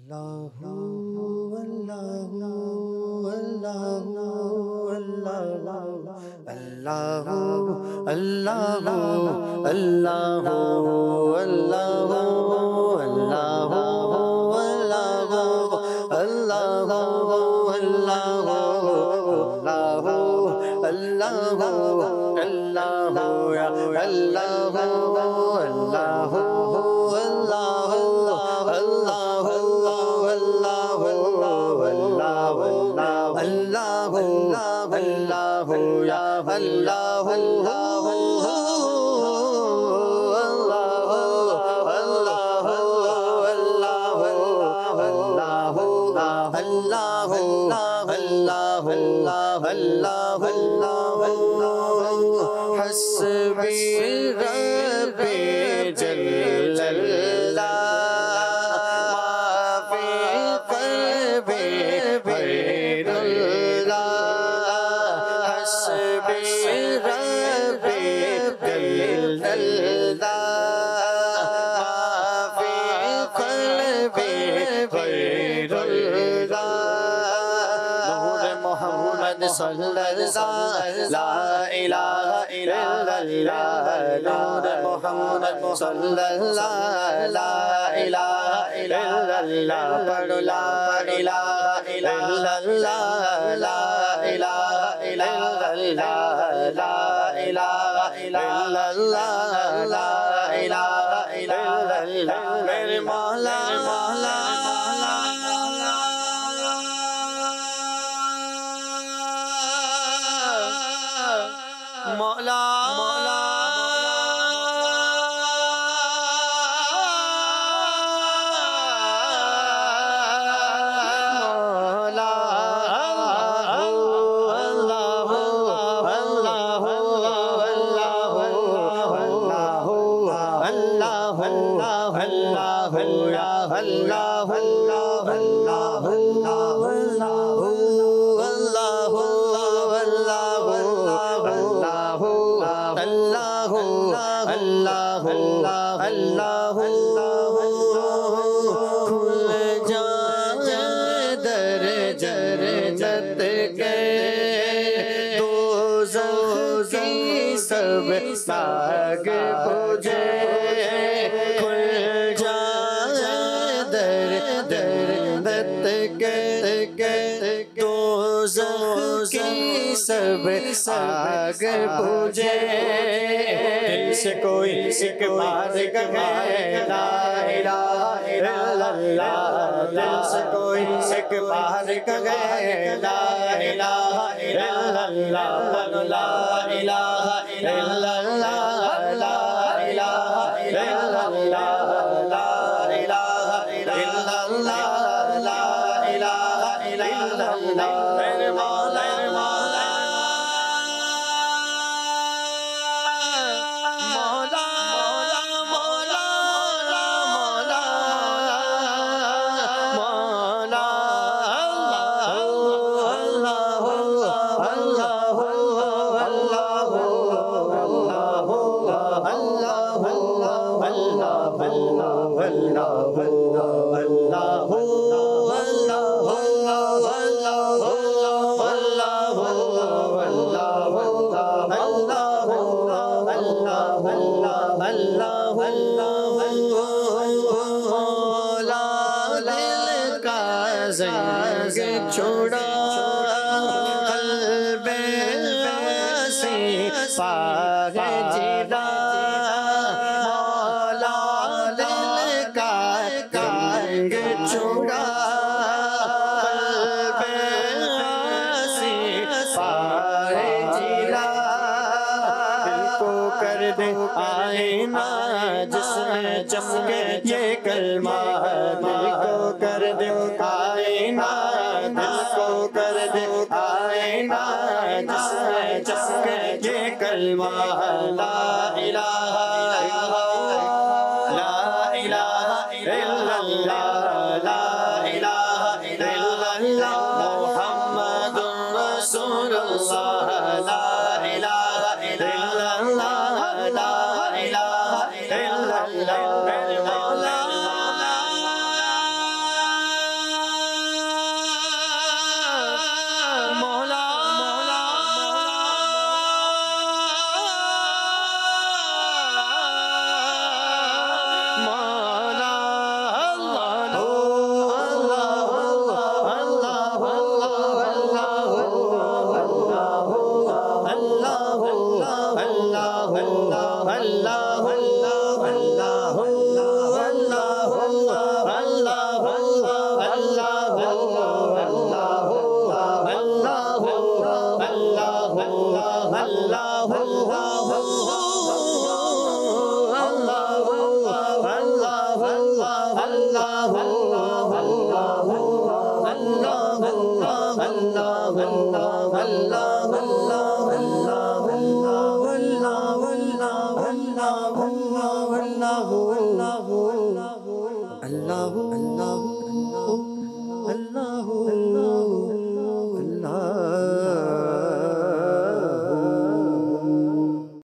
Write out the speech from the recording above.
اللہ اللہ اللہ اللہ اللہ اللہ اللہ حسبی ربی جل اللہ ما فی قلبی غیر اللہ حسبی ربی جل اللہ ما فی قلبی غیر اللہ محمد صلی اللہ لا الہ الا اللہ نور محمد صلی اللہ لا الہ الا اللہ پڑھو لا الہ الا اللہ لا الہ الا اللہ لا الہ الا اللہ لا الہ الا اللہ میرے مولا مولا ساگ پوجے کھل جائے در دت کے دوزخ کی سب ساگ پوجے دل سے کوئی ایک بار کہے لا الہ الا اللہ دل سے کوئی ایک بار کہے لا الہ الا اللہ لا الہ الا اللہ لا الہ الا اللہ لا الہ الا اللہ لا الہ الا اللہ میرے مولا زنگ چھوڑا قلب واسی پاگ جدا مولا دل کا زنگ چھوڑا قلب واسی پاگ جدا دل کو کر دے آئینہ جس میں چمکے یہ کلمہ دل کو کر دے آئینہ دل کو کر دے آئینہ جس میں چمکے یہ کلمہ لا الہ الا اللہ لا الہ الا اللہ محمد رسول اللہ لا الہ الا اللہ لا الہ الا اللہ میرے مولا اللہ